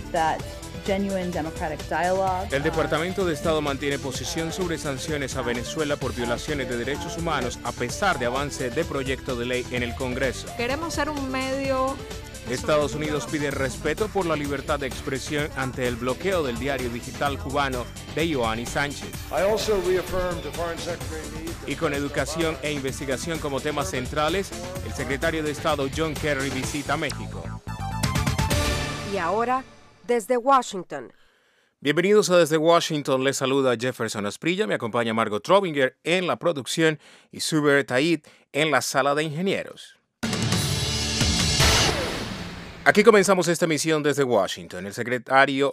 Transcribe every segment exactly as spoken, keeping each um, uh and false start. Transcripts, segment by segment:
that genuine democratic dialogue. El Departamento de Estado mantiene posición sobre sanciones a Venezuela por violaciones de derechos humanos a pesar de avance de proyecto de ley en el Congreso. Queremos ser un medio. Estados Unidos pide respeto por la libertad de expresión ante el bloqueo del diario digital cubano de Ioanni Sánchez. Y con educación e investigación como temas centrales, el secretario de Estado John Kerry visita México. Y ahora, desde Washington. Bienvenidos a Desde Washington, les saluda Jefferson Asprilla, me acompaña Margot Trobinger en la producción y Zuber Taid en la sala de ingenieros. Aquí comenzamos esta emisión desde Washington. El secretario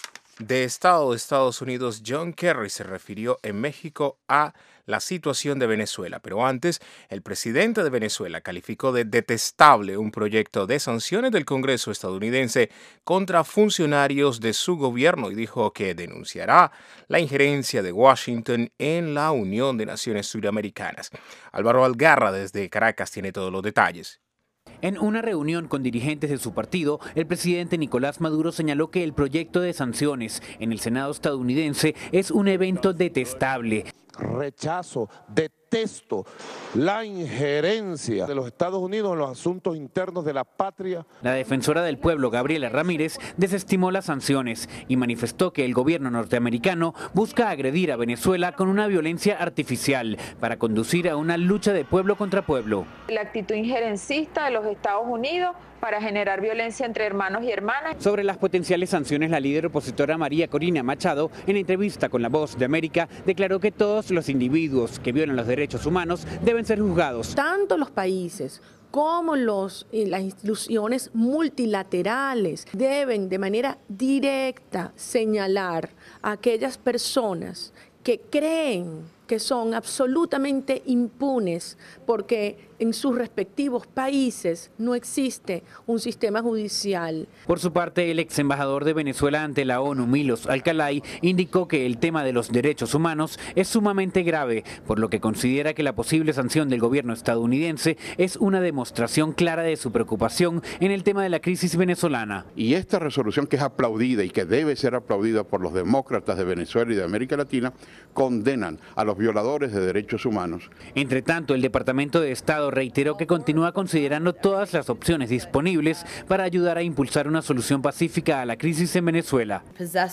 de Estado de Estados Unidos, John Kerry, se refirió en México a la situación de Venezuela. Pero antes, el presidente de Venezuela calificó de detestable un proyecto de sanciones del Congreso estadounidense contra funcionarios de su gobierno y dijo que denunciará la injerencia de Washington en la Unión de Naciones Suramericanas. Álvaro Algarra desde Caracas tiene todos los detalles. En una reunión con dirigentes de su partido, el presidente Nicolás Maduro señaló que el proyecto de sanciones en el Senado estadounidense es un evento detestable. Rechazo, detesto la injerencia de los Estados Unidos en los asuntos internos de la patria. La defensora del pueblo, Gabriela Ramírez, desestimó las sanciones y manifestó que el gobierno norteamericano busca agredir a Venezuela con una violencia artificial para conducir a una lucha de pueblo contra pueblo. La actitud injerencista de los Estados Unidos para generar violencia entre hermanos y hermanas. Sobre las potenciales sanciones, la líder opositora María Corina Machado, en entrevista con La Voz de América, declaró que todos los individuos que violan los derechos humanos deben ser juzgados. Tanto los países como los, eh, las instituciones multilaterales deben de manera directa señalar a aquellas personas que creen que son absolutamente impunes porque en sus respectivos países no existe un sistema judicial. Por su parte, el ex embajador de Venezuela ante la ONU, Milos Alcalay, indicó que el tema de los derechos humanos es sumamente grave, por lo que considera que la posible sanción del gobierno estadounidense es una demostración clara de su preocupación en el tema de la crisis venezolana. Y esta resolución, que es aplaudida y que debe ser aplaudida por los demócratas de Venezuela y de América Latina, condenan a los violadores de derechos humanos. Entre tanto, el Departamento de Estado reiteró que continúa considerando todas las opciones disponibles para ayudar a impulsar una solución pacífica a la crisis en Venezuela.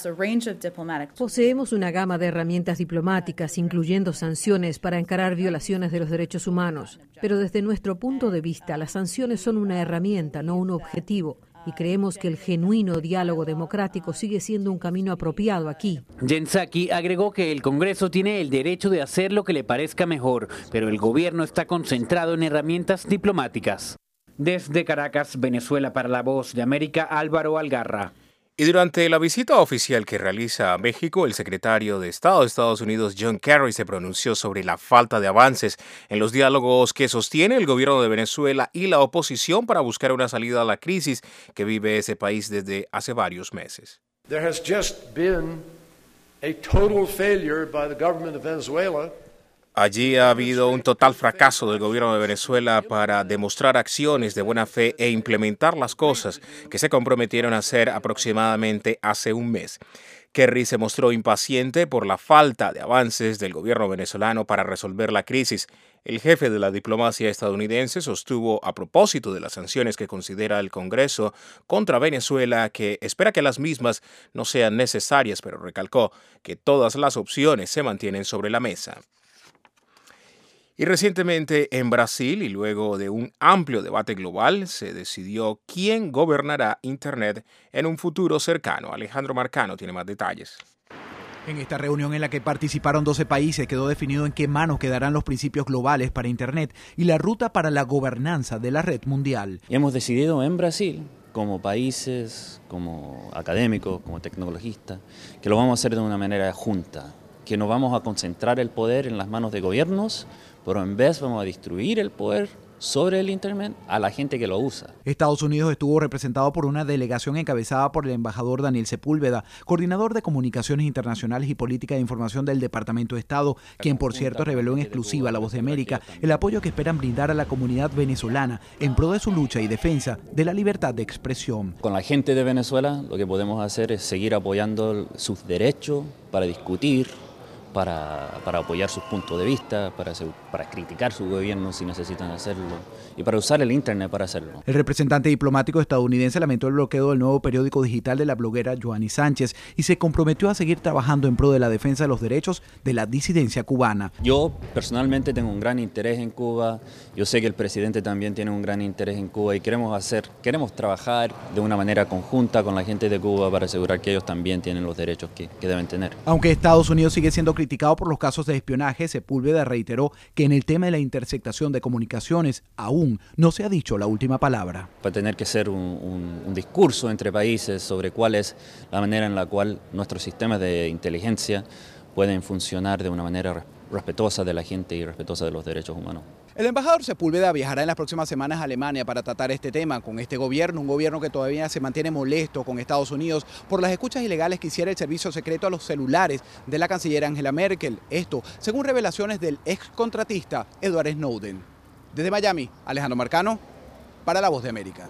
Poseemos una gama de herramientas diplomáticas, incluyendo sanciones para encarar violaciones de los derechos humanos. Pero desde nuestro punto de vista, las sanciones son una herramienta, no un objetivo. Y creemos que el genuino diálogo democrático sigue siendo un camino apropiado aquí. Jen Psaki agregó que el Congreso tiene el derecho de hacer lo que le parezca mejor, pero el gobierno está concentrado en herramientas diplomáticas. Desde Caracas, Venezuela, para La Voz de América, Álvaro Algarra. Y durante la visita oficial que realiza a México, el secretario de Estado de Estados Unidos, John Kerry, se pronunció sobre la falta de avances en los diálogos que sostiene el gobierno de Venezuela y la oposición para buscar una salida a la crisis que vive ese país desde hace varios meses. There has just been a total failure by the government of Venezuela. Allí ha habido un total fracaso del gobierno de Venezuela para demostrar acciones de buena fe e implementar las cosas que se comprometieron a hacer aproximadamente hace un mes. Kerry se mostró impaciente por la falta de avances del gobierno venezolano para resolver la crisis. El jefe de la diplomacia estadounidense sostuvo, a propósito de las sanciones que considera el Congreso contra Venezuela, que espera que las mismas no sean necesarias, pero recalcó que todas las opciones se mantienen sobre la mesa. Y recientemente en Brasil, y luego de un amplio debate global, se decidió quién gobernará Internet en un futuro cercano. Alejandro Marcano tiene más detalles. En esta reunión en la que participaron doce países quedó definido en qué manos quedarán los principios globales para Internet y la ruta para la gobernanza de la red mundial. Y hemos decidido en Brasil, como países, como académicos, como tecnologistas, que lo vamos a hacer de una manera junta, que no vamos a concentrar el poder en las manos de gobiernos, pero en vez vamos a distribuir el poder sobre el Internet a la gente que lo usa. Estados Unidos estuvo representado por una delegación encabezada por el embajador Daniel Sepúlveda, coordinador de Comunicaciones Internacionales y Política de Información del Departamento de Estado, quien por cierto reveló en exclusiva a La Voz de América el apoyo que esperan brindar a la comunidad venezolana en pro de su lucha y defensa de la libertad de expresión. Con la gente de Venezuela lo que podemos hacer es seguir apoyando sus derechos para discutir, Para, para apoyar sus puntos de vista, para, para criticar su gobierno si necesitan hacerlo y para usar el Internet para hacerlo. El representante diplomático estadounidense lamentó el bloqueo del nuevo periódico digital de la bloguera Yoani Sánchez y se comprometió a seguir trabajando en pro de la defensa de los derechos de la disidencia cubana. Yo personalmente tengo un gran interés en Cuba, yo sé que el presidente también tiene un gran interés en Cuba y queremos hacer, queremos trabajar de una manera conjunta con la gente de Cuba para asegurar que ellos también tienen los derechos que, que deben tener. Aunque Estados Unidos sigue siendo criticado por los casos de espionaje, Sepúlveda reiteró que en el tema de la interceptación de comunicaciones aún no se ha dicho la última palabra. Va a tener que ser un, un, un discurso entre países sobre cuál es la manera en la cual nuestros sistemas de inteligencia pueden funcionar de una manera respetuosa de la gente y respetuosa de los derechos humanos. El embajador Sepúlveda viajará en las próximas semanas a Alemania para tratar este tema con este gobierno, un gobierno que todavía se mantiene molesto con Estados Unidos por las escuchas ilegales que hiciera el servicio secreto a los celulares de la canciller Angela Merkel. Esto, según revelaciones del ex contratista Edward Snowden. Desde Miami, Alejandro Marcano, para La Voz de América.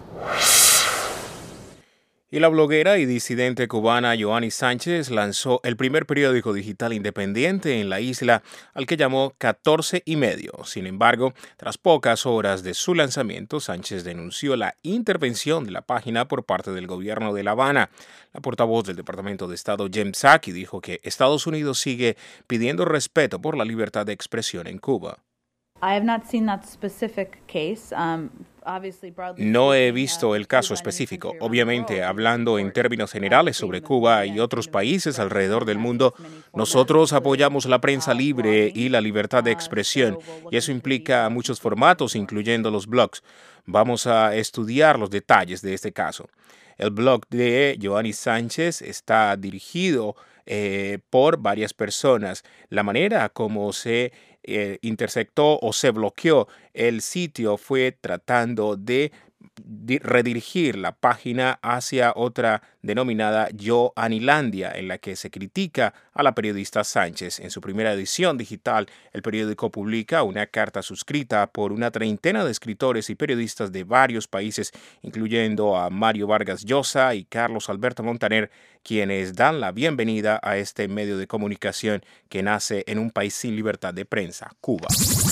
Y la bloguera y disidente cubana Yoani Sánchez lanzó el primer periódico digital independiente en la isla, al que llamó catorce y medio. Sin embargo, tras pocas horas de su lanzamiento, Sánchez denunció la intervención de la página por parte del gobierno de La Habana. La portavoz del Departamento de Estado, Jen Psaki, dijo que Estados Unidos sigue pidiendo respeto por la libertad de expresión en Cuba. I have not seen that specific case. Um, No he visto el caso específico. Obviamente, hablando en términos generales sobre Cuba y otros países alrededor del mundo, nosotros apoyamos la prensa libre y la libertad de expresión, y eso implica muchos formatos, incluyendo los blogs. Vamos a estudiar los detalles de este caso. El blog de Yoani Sánchez está dirigido eh, por varias personas. La manera como se eh, interceptó o se bloqueó el sitio fue tratando de redirigir la página hacia otra denominada Yoanilandia, en la que se critica a la periodista Sánchez. En su primera edición digital, el periódico publica una carta suscrita por una treintena de escritores y periodistas de varios países, incluyendo a Mario Vargas Llosa y Carlos Alberto Montaner, quienes dan la bienvenida a este medio de comunicación que nace en un país sin libertad de prensa, Cuba.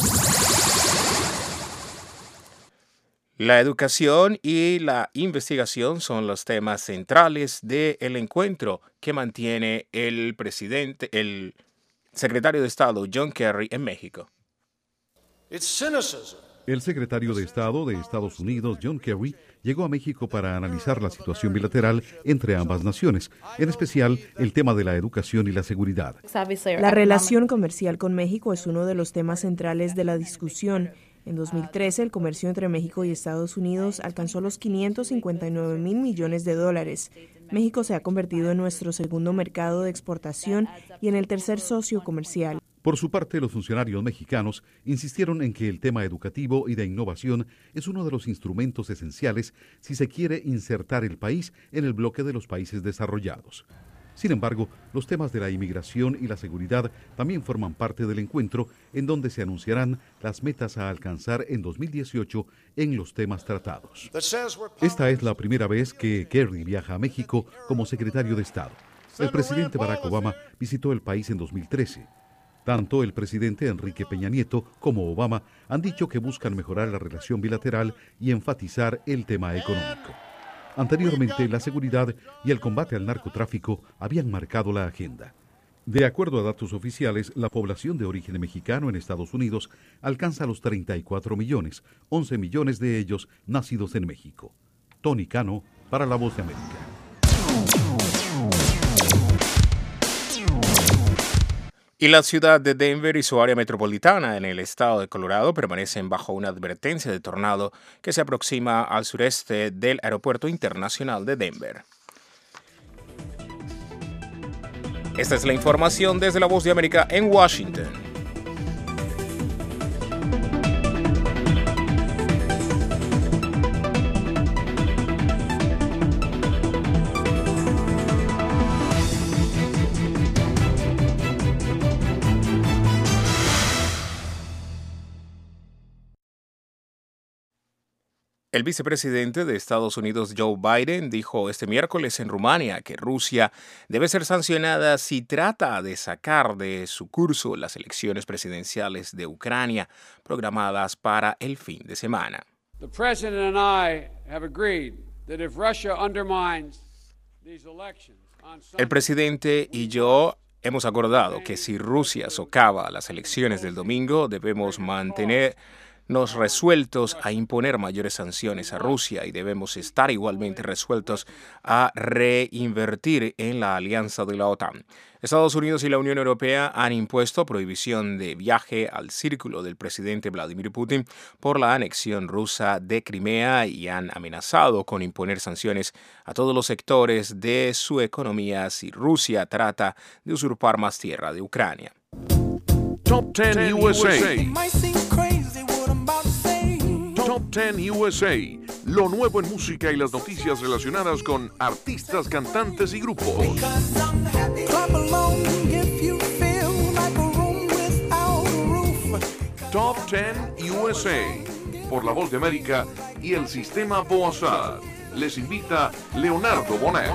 La educación y la investigación son los temas centrales del encuentro que mantiene el presidente, el secretario de Estado John Kerry en México. El secretario de Estado de Estados Unidos, John Kerry, llegó a México para analizar la situación bilateral entre ambas naciones, en especial el tema de la educación y la seguridad. La relación comercial con México es uno de los temas centrales de la discusión. En dos mil trece, el comercio entre México y Estados Unidos alcanzó los quinientos cincuenta y nueve mil millones de dólares. México se ha convertido en nuestro segundo mercado de exportación y en el tercer socio comercial. Por su parte, los funcionarios mexicanos insistieron en que el tema educativo y de innovación es uno de los instrumentos esenciales si se quiere insertar el país en el bloque de los países desarrollados. Sin embargo, los temas de la inmigración y la seguridad también forman parte del encuentro, en donde se anunciarán las metas a alcanzar en dos mil dieciocho en los temas tratados. Esta es la primera vez que Kerry viaja a México como secretario de Estado. El presidente Barack Obama visitó el país en dos mil trece. Tanto el presidente Enrique Peña Nieto como Obama han dicho que buscan mejorar la relación bilateral y enfatizar el tema económico. Anteriormente, la seguridad y el combate al narcotráfico habían marcado la agenda. De acuerdo a datos oficiales, la población de origen mexicano en Estados Unidos alcanza los treinta y cuatro millones, once millones de ellos nacidos en México. Tony Cano, para La Voz de América. Y la ciudad de Denver y su área metropolitana en el estado de Colorado permanecen bajo una advertencia de tornado que se aproxima al sureste del Aeropuerto Internacional de Denver. Esta es la información desde La Voz de América en Washington. El vicepresidente de Estados Unidos, Joe Biden, dijo este miércoles en Rumania que Rusia debe ser sancionada si trata de sacar de su curso las elecciones presidenciales de Ucrania programadas para el fin de semana. The president and I have agreed that if Russia undermines these elections on Sunday, el presidente y yo hemos acordado que si Rusia socava las elecciones del domingo, debemos mantener nos resueltos a imponer mayores sanciones a Rusia y debemos estar igualmente resueltos a reinvertir en la alianza de la OTAN. Estados Unidos y la Unión Europea han impuesto prohibición de viaje al círculo del presidente Vladimir Putin por la anexión rusa de Crimea y han amenazado con imponer sanciones a todos los sectores de su economía si Rusia trata de usurpar más tierra de Ucrania. Top diez U S A. Top diez U S A, lo nuevo en música y las noticias relacionadas con artistas, cantantes y grupos. Top diez U S A, por La Voz de América y el Sistema Boazad. Les invita Leonardo Bonet.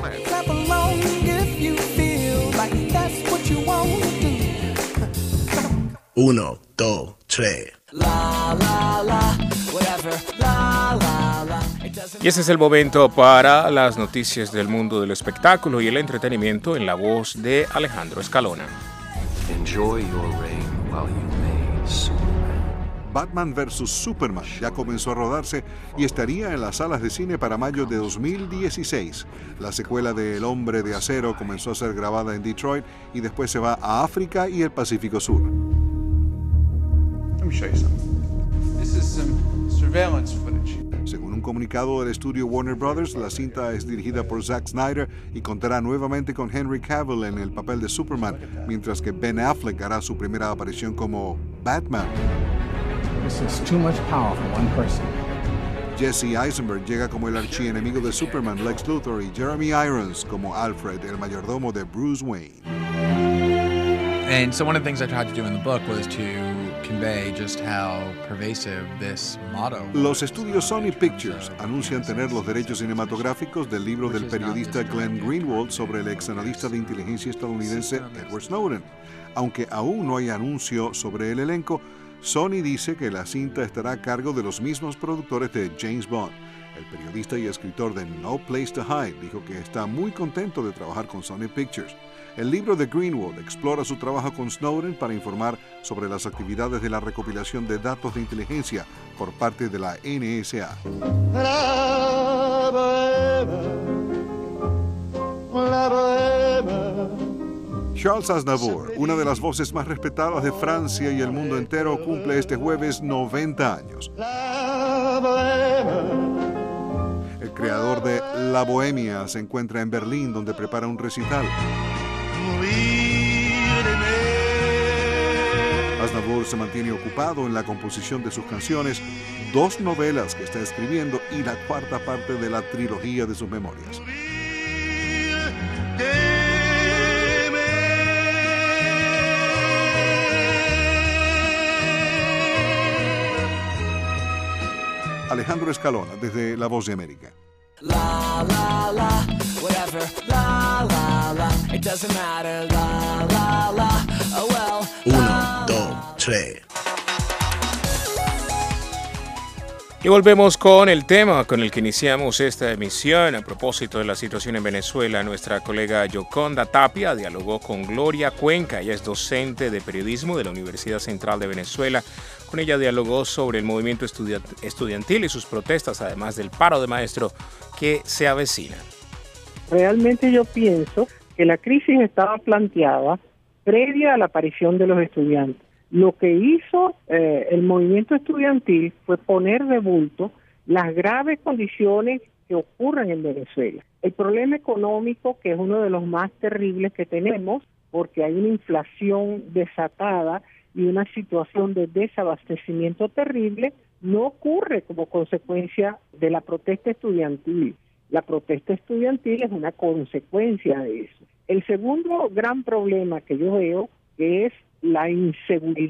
Uno, dos, tres. La, la, la, whatever, la, la, la. Y ese es el momento para las noticias del mundo del espectáculo y el entretenimiento en la voz de Alejandro Escalona. Enjoy your reign while you may, Superman. Batman versus Superman ya comenzó a rodarse y estaría en las salas de cine para mayo de dos mil dieciséis. La secuela de El Hombre de Acero comenzó a ser grabada en Detroit y después se va a África y el Pacífico Sur. Let me show you something. This is some surveillance footage. Según un comunicado del estudio Warner Brothers, la cinta es dirigida por Zack Snyder y contará nuevamente con Henry Cavill en el papel de Superman, mientras que Ben Affleck hará su primera aparición como Batman. This is too much power for one person. Jesse Eisenberg llega como el archienemigo de Superman, Lex Luthor, y Jeremy Irons como Alfred, el mayordomo de Bruce Wayne. And so one of the things I tried to do in the book was to convey just how pervasive this motto was. Los estudios Sony Pictures anuncian tener los derechos cinematográficos del libro del periodista Glenn Greenwald sobre el ex analista de inteligencia estadounidense Edward Snowden. Aunque aún no hay anuncio sobre el elenco, Sony dice que la cinta estará a cargo de los mismos productores de James Bond. El periodista y escritor de No Place to Hide dijo que está muy contento de trabajar con Sony Pictures. El libro de Greenwald explora su trabajo con Snowden para informar sobre las actividades de la recopilación de datos de inteligencia por parte de la N S A. Charles Aznavour, una de las voces más respetadas de Francia y el mundo entero, cumple este jueves noventa años. El creador de La Bohemia se encuentra en Berlín, donde prepara un recital. Aznavour se mantiene ocupado en la composición de sus canciones, dos novelas que está escribiendo y la cuarta parte de la trilogía de sus memorias. Alejandro Escalona, desde La Voz de América. La, la, la, whatever, la, la, la, it doesn't matter, la, la, la, oh well. Uno, dos, tres. Y volvemos con el tema con el que iniciamos esta emisión. A propósito de la situación en Venezuela, nuestra colega Yoconda Tapia dialogó con Gloria Cuenca. Ella es docente de periodismo de la Universidad Central de Venezuela. Con ella dialogó sobre el movimiento estudiantil y sus protestas, además del paro de maestros que se avecina. Realmente yo pienso que la crisis estaba planteada previa a la aparición de los estudiantes. Lo que hizo eh, el movimiento estudiantil fue poner de bulto las graves condiciones que ocurren en Venezuela. El problema económico, que es uno de los más terribles que tenemos, porque hay una inflación desatada y una situación de desabastecimiento terrible, no ocurre como consecuencia de la protesta estudiantil. La protesta estudiantil es una consecuencia de eso. El segundo gran problema que yo veo es la inseguridad.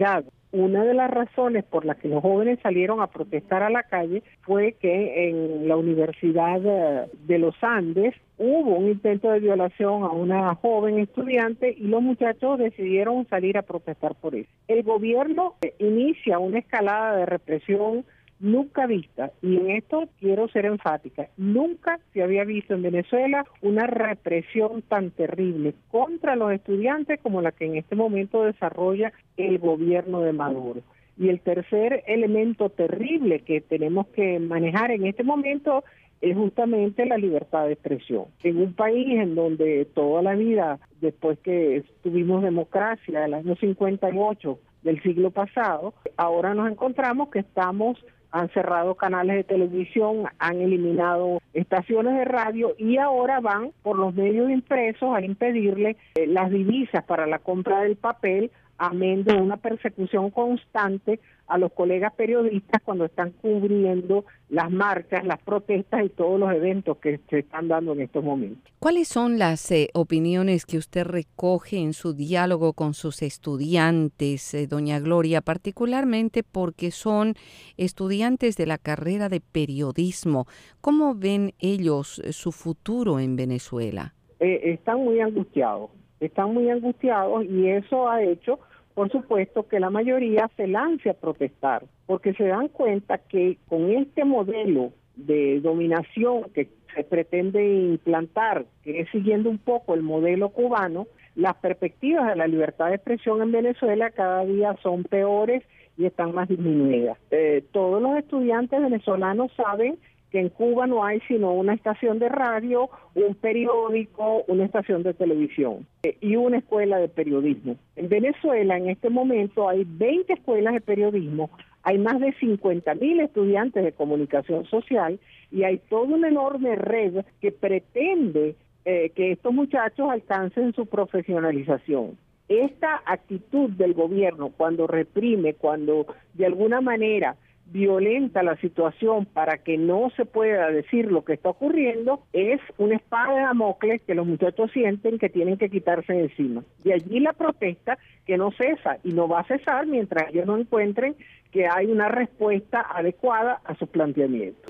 una de las razones por las que los jóvenes salieron a protestar a la calle fue que en la Universidad de los Andes hubo un intento de violación a una joven estudiante y los muchachos decidieron salir a protestar por eso. El gobierno inicia una escalada de represión nunca vista, y en esto quiero ser enfática, nunca se había visto en Venezuela una represión tan terrible contra los estudiantes como la que en este momento desarrolla el gobierno de Maduro. Y el tercer elemento terrible que tenemos que manejar en este momento es justamente la libertad de expresión. En un país en donde toda la vida, después que tuvimos democracia, el año cincuenta y ocho del siglo pasado, ahora nos encontramos que estamos han cerrado canales de televisión, han eliminado estaciones de radio y ahora van por los medios impresos a impedirle eh, las divisas para la compra del papel, amén de una persecución constante a los colegas periodistas cuando están cubriendo las marchas, las protestas y todos los eventos que se están dando en estos momentos. ¿Cuáles son las eh, opiniones que usted recoge en su diálogo con sus estudiantes, eh, doña Gloria, particularmente porque son estudiantes de la carrera de periodismo? ¿Cómo ven ellos eh, su futuro en Venezuela? Eh, están muy angustiados, están muy angustiados y eso ha hecho, por supuesto, que la mayoría se lance a protestar, porque se dan cuenta que con este modelo de dominación que se pretende implantar, que es siguiendo un poco el modelo cubano, las perspectivas de la libertad de expresión en Venezuela cada día son peores y están más disminuidas. Eh, todos los estudiantes venezolanos saben que en Cuba no hay sino una estación de radio, un periódico, una estación de televisión eh, y una escuela de periodismo. En Venezuela en este momento hay veinte escuelas de periodismo, hay más de cincuenta mil estudiantes de comunicación social y hay toda una enorme red que pretende eh, que estos muchachos alcancen su profesionalización. Esta actitud del gobierno cuando reprime, cuando de alguna manera violenta la situación para que no se pueda decir lo que está ocurriendo, es una espada de Damocles que los muchachos sienten que tienen que quitarse de encima. De allí la protesta que no cesa y no va a cesar mientras ellos no encuentren que hay una respuesta adecuada a sus planteamientos.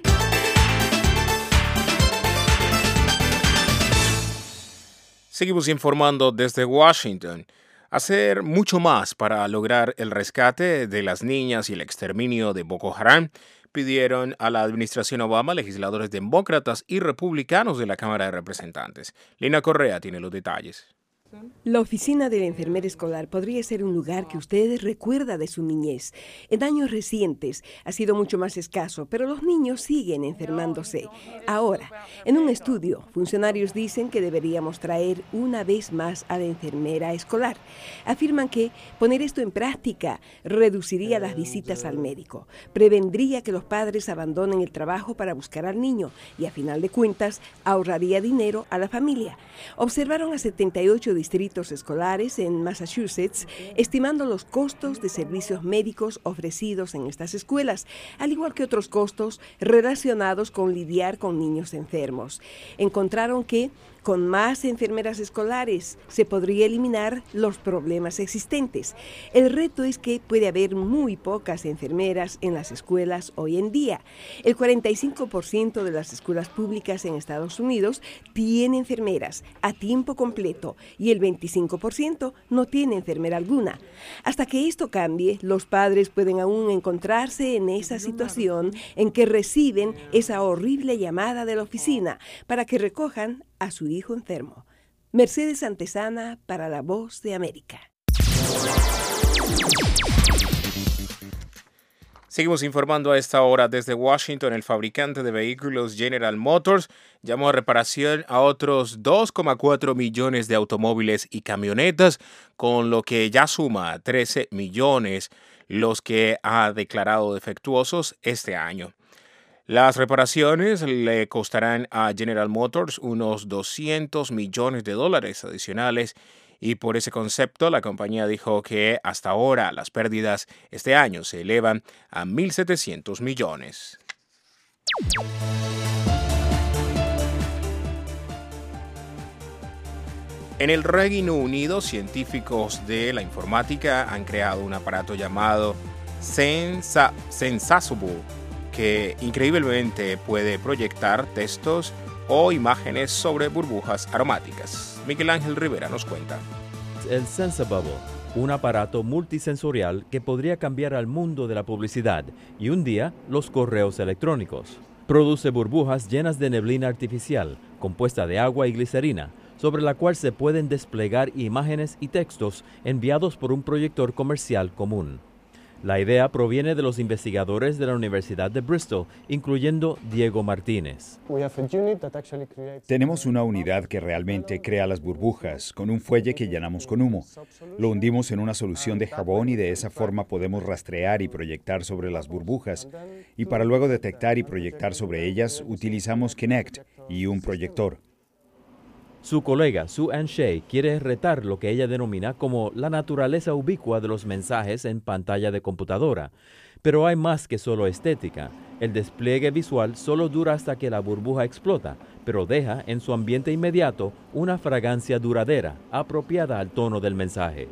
Seguimos informando desde Washington. Hacer mucho más para lograr el rescate de las niñas y el exterminio de Boko Haram, pidieron a la administración Obama legisladores demócratas y republicanos de la Cámara de Representantes. Lina Correa tiene los detalles. La oficina de la enfermera escolar podría ser un lugar que usted recuerda de su niñez. En años recientes ha sido mucho más escaso, pero los niños siguen enfermándose. Ahora, en un estudio, funcionarios dicen que deberíamos traer una vez más a la enfermera escolar. Afirman que poner esto en práctica reduciría las visitas al médico, prevendría que los padres abandonen el trabajo para buscar al niño y, a final de cuentas, ahorraría dinero a la familia. Observaron a setenta y ocho distritos escolares en Massachusetts, estimando los costos de servicios médicos ofrecidos en estas escuelas, al igual que otros costos relacionados con lidiar con niños enfermos. Encontraron que con más enfermeras escolares se podría eliminar los problemas existentes. El reto es que puede haber muy pocas enfermeras en las escuelas hoy en día. El cuarenta y cinco por ciento de las escuelas públicas en Estados Unidos tiene enfermeras a tiempo completo y el veinticinco por ciento no tiene enfermera alguna. Hasta que esto cambie, los padres pueden aún encontrarse en esa situación en que reciben esa horrible llamada de la oficina para que recojan a su hijo enfermo. Mercedes Antesana para La Voz de América. Seguimos informando a esta hora desde Washington. El fabricante de vehículos General Motors llamó a reparación a otros dos coma cuatro millones de automóviles y camionetas, con lo que ya suma trece millones los que ha declarado defectuosos este año. Las reparaciones le costarán a General Motors unos doscientos millones de dólares adicionales y por ese concepto la compañía dijo que hasta ahora las pérdidas este año se elevan a mil setecientos millones. En el Reino Unido, científicos de la informática han creado un aparato llamado Sensa- Sensasable, que increíblemente puede proyectar textos o imágenes sobre burbujas aromáticas. Miguel Ángel Rivera nos cuenta. El Sensabubble, un aparato multisensorial que podría cambiar al mundo de la publicidad y un día los correos electrónicos. Produce burbujas llenas de neblina artificial, compuesta de agua y glicerina, sobre la cual se pueden desplegar imágenes y textos enviados por un proyector comercial común. La idea proviene de los investigadores de la Universidad de Bristol, incluyendo Diego Martínez. Tenemos una unidad que realmente crea las burbujas, con un fuelle que llenamos con humo. Lo hundimos en una solución de jabón y de esa forma podemos rastrear y proyectar sobre las burbujas. Y para luego detectar y proyectar sobre ellas, utilizamos Kinect y un proyector. Su colega Sue Ann Shea quiere retar lo que ella denomina como la naturaleza ubicua de los mensajes en pantalla de computadora. Pero hay más que solo estética. El despliegue visual solo dura hasta que la burbuja explota, pero deja en su ambiente inmediato una fragancia duradera, apropiada al tono del mensaje.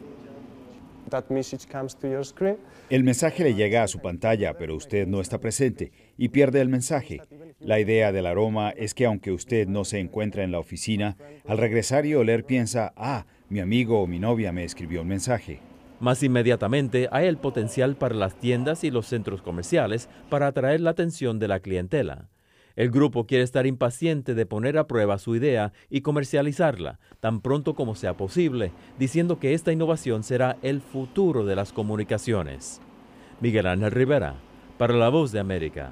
El mensaje le llega a su pantalla, pero usted no está presente y pierde el mensaje. La idea del aroma es que aunque usted no se encuentra en la oficina, al regresar y oler piensa, ah, mi amigo o mi novia me escribió un mensaje. Más inmediatamente hay el potencial para las tiendas y los centros comerciales para atraer la atención de la clientela. El grupo quiere estar impaciente de poner a prueba su idea y comercializarla tan pronto como sea posible, diciendo que esta innovación será el futuro de las comunicaciones. Miguel Ángel Rivera, para La Voz de América.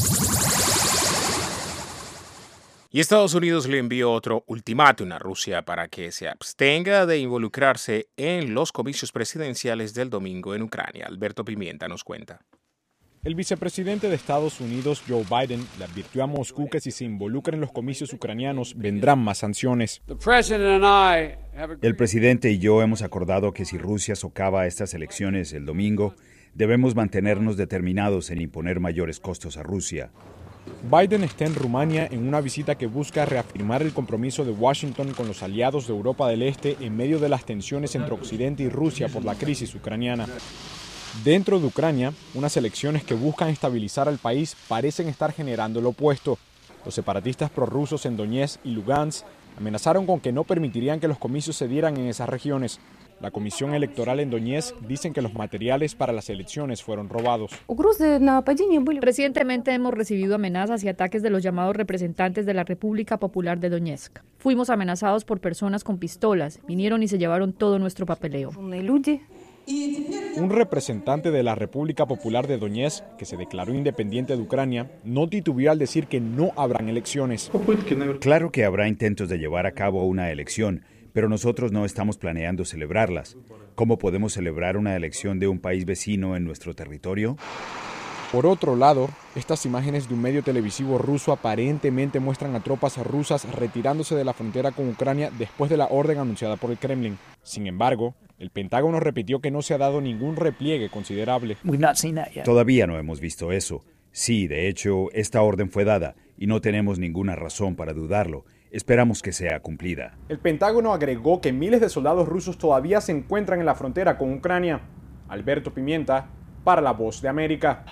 Y Estados Unidos le envió otro ultimátum a Rusia para que se abstenga de involucrarse en los comicios presidenciales del domingo en Ucrania. Alberto Pimienta nos cuenta. El vicepresidente de Estados Unidos, Joe Biden, le advirtió a Moscú que si se involucra en los comicios ucranianos vendrán más sanciones. El presidente y yo hemos acordado que si Rusia socava estas elecciones el domingo, debemos mantenernos determinados en imponer mayores costos a Rusia. Biden está en Rumania en una visita que busca reafirmar el compromiso de Washington con los aliados de Europa del Este en medio de las tensiones entre Occidente y Rusia por la crisis ucraniana. Dentro de Ucrania, unas elecciones que buscan estabilizar al país parecen estar generando lo opuesto. Los separatistas prorrusos en Donetsk y Lugansk amenazaron con que no permitirían que los comicios se dieran en esas regiones. La Comisión Electoral en Donetsk dicen que los materiales para las elecciones fueron robados. Recientemente hemos recibido amenazas y ataques de los llamados representantes de la República Popular de Donetsk. Fuimos amenazados por personas con pistolas, vinieron y se llevaron todo nuestro papeleo. Un representante de la República Popular de Donetsk, que se declaró independiente de Ucrania, no titubeó al decir que no habrán elecciones. Claro que habrá intentos de llevar a cabo una elección, pero nosotros no estamos planeando celebrarlas. ¿Cómo podemos celebrar una elección de un país vecino en nuestro territorio? Por otro lado, estas imágenes de un medio televisivo ruso aparentemente muestran a tropas rusas retirándose de la frontera con Ucrania después de la orden anunciada por el Kremlin. Sin embargo, el Pentágono repitió que no se ha dado ningún repliegue considerable. Todavía no hemos visto eso. Sí, de hecho, esta orden fue dada y no tenemos ninguna razón para dudarlo. Esperamos que sea cumplida. El Pentágono agregó que miles de soldados rusos todavía se encuentran en la frontera con Ucrania. Alberto Pimienta, para La Voz de América.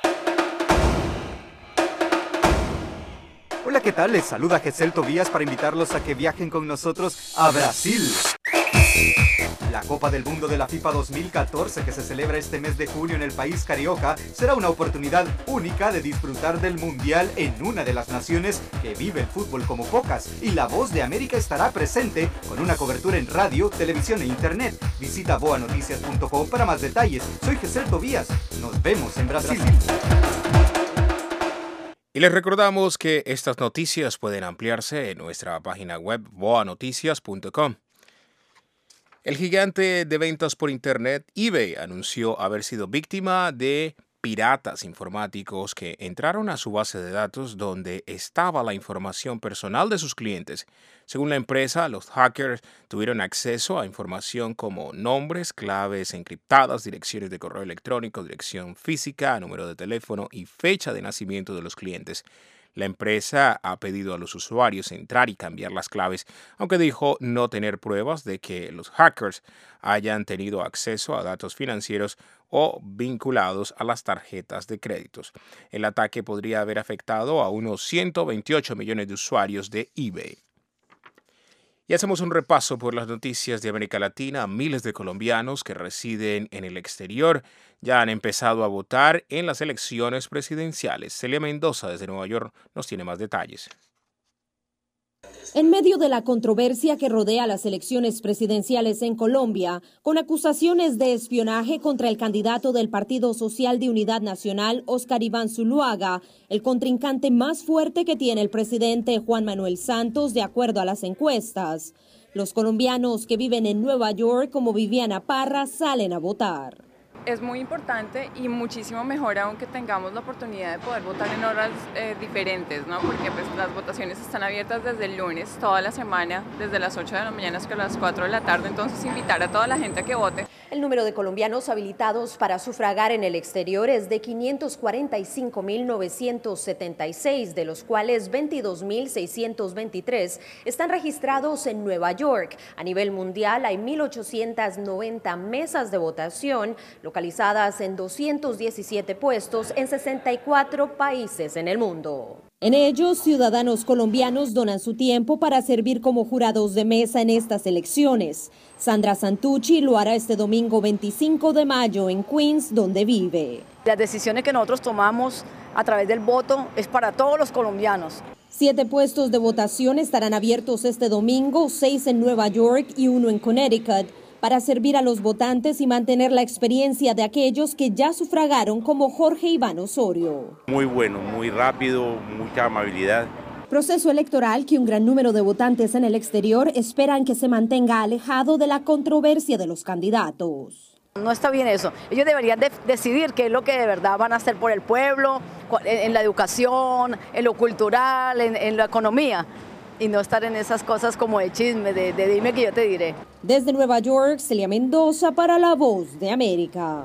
Hola, ¿qué tal? Les saluda Gesell Tobías para invitarlos a que viajen con nosotros a Brasil. La Copa del Mundo de la FIFA dos mil catorce, que se celebra este mes de junio en el país carioca, será una oportunidad única de disfrutar del Mundial en una de las naciones que vive el fútbol como pocas. Y La Voz de América estará presente con una cobertura en radio, televisión e internet. Visita boa noticias punto com para más detalles. Soy Gesell Tobías. Nos vemos en Brasil. Y les recordamos que estas noticias pueden ampliarse en nuestra página web boa noticias punto com. El gigante de ventas por Internet eBay anunció haber sido víctima de piratas informáticos que entraron a su base de datos donde estaba la información personal de sus clientes. Según la empresa, los hackers tuvieron acceso a información como nombres, claves encriptadas, direcciones de correo electrónico, dirección física, número de teléfono y fecha de nacimiento de los clientes. La empresa ha pedido a los usuarios entrar y cambiar las claves, aunque dijo no tener pruebas de que los hackers hayan tenido acceso a datos financieros o vinculados a las tarjetas de créditos. El ataque podría haber afectado a unos ciento veintiocho millones de usuarios de eBay. Y hacemos un repaso por las noticias de América Latina. Miles de colombianos que residen en el exterior ya han empezado a votar en las elecciones presidenciales. Celia Mendoza desde Nueva York nos tiene más detalles. En medio de la controversia que rodea las elecciones presidenciales en Colombia, con acusaciones de espionaje contra el candidato del Partido Social de Unidad Nacional, Óscar Iván Zuluaga, el contrincante más fuerte que tiene el presidente Juan Manuel Santos, de acuerdo a las encuestas, los colombianos que viven en Nueva York, como Viviana Parra, salen a votar. Es muy importante y muchísimo mejor aún que tengamos la oportunidad de poder votar en horas eh, diferentes, ¿no? Porque pues, las votaciones están abiertas desde el lunes, toda la semana, desde las ocho de la mañana hasta las cuatro de la tarde, entonces invitar a toda la gente a que vote. El número de colombianos habilitados para sufragar en el exterior es de quinientos cuarenta y cinco mil novecientos setenta y seis, de los cuales veintidós mil seiscientos veintitrés están registrados en Nueva York. A nivel mundial hay mil ochocientas noventa mesas de votación, localizadas en doscientos diecisiete puestos en sesenta y cuatro países en el mundo. En ellos, ciudadanos colombianos donan su tiempo para servir como jurados de mesa en estas elecciones. Sandra Santucci lo hará este domingo veinticinco de mayo en Queens, donde vive. Las decisiones que nosotros tomamos a través del voto es para todos los colombianos. Siete puestos de votación estarán abiertos este domingo, seis en Nueva York y uno en Connecticut, para servir a los votantes y mantener la experiencia de aquellos que ya sufragaron, como Jorge Iván Osorio. Muy bueno, muy rápido, mucha amabilidad. Proceso electoral que un gran número de votantes en el exterior esperan que se mantenga alejado de la controversia de los candidatos. No está bien eso. Ellos deberían de decidir qué es lo que de verdad van a hacer por el pueblo, en, en la educación, en lo cultural, en, en la economía. Y no estar en esas cosas como de chisme, de, de dime que yo te diré. Desde Nueva York, Celia Mendoza para La Voz de América.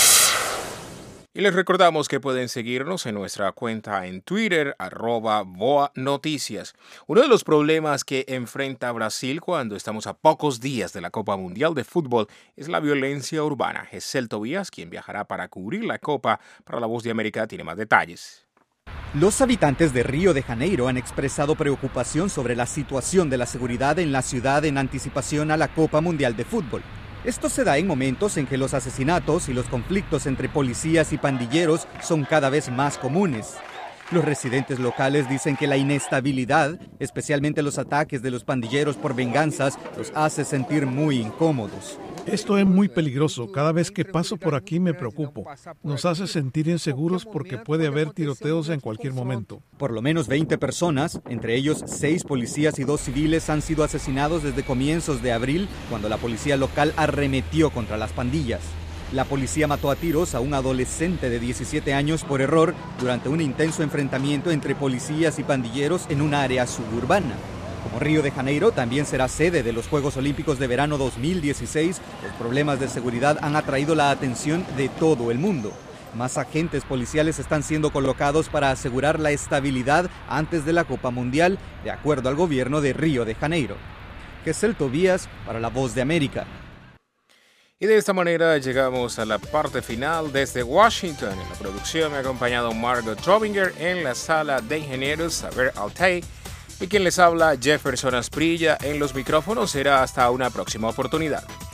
Y les recordamos que pueden seguirnos en nuestra cuenta en Twitter, arroba Boa Noticias. Uno de los problemas que enfrenta Brasil cuando estamos a pocos días de la Copa Mundial de Fútbol es la violencia urbana. Giselle Tobías, quien viajará para cubrir la Copa para La Voz de América, tiene más detalles. Los habitantes de Río de Janeiro han expresado preocupación sobre la situación de la seguridad en la ciudad en anticipación a la Copa Mundial de Fútbol. Esto se da en momentos en que los asesinatos y los conflictos entre policías y pandilleros son cada vez más comunes. Los residentes locales dicen que la inestabilidad, especialmente los ataques de los pandilleros por venganzas, los hace sentir muy incómodos. Esto es muy peligroso. Cada vez que paso por aquí me preocupo. Nos hace sentir inseguros porque puede haber tiroteos en cualquier momento. Por lo menos veinte personas, entre ellos seis policías y dos civiles, han sido asesinados desde comienzos de abril, cuando la policía local arremetió contra las pandillas. La policía mató a tiros a un adolescente de diecisiete años por error durante un intenso enfrentamiento entre policías y pandilleros en un área suburbana. Como Río de Janeiro también será sede de los Juegos Olímpicos de Verano dos mil dieciséis, los problemas de seguridad han atraído la atención de todo el mundo. Más agentes policiales están siendo colocados para asegurar la estabilidad antes de la Copa Mundial, de acuerdo al gobierno de Río de Janeiro. Giselle Tobías para La Voz de América. Y de esta manera llegamos a la parte final desde Washington. En la producción me ha acompañado Margot Trobinger, en la sala de ingenieros Saber Altay. Y quien les habla, Jefferson Asprilla, en los micrófonos. Será hasta una próxima oportunidad.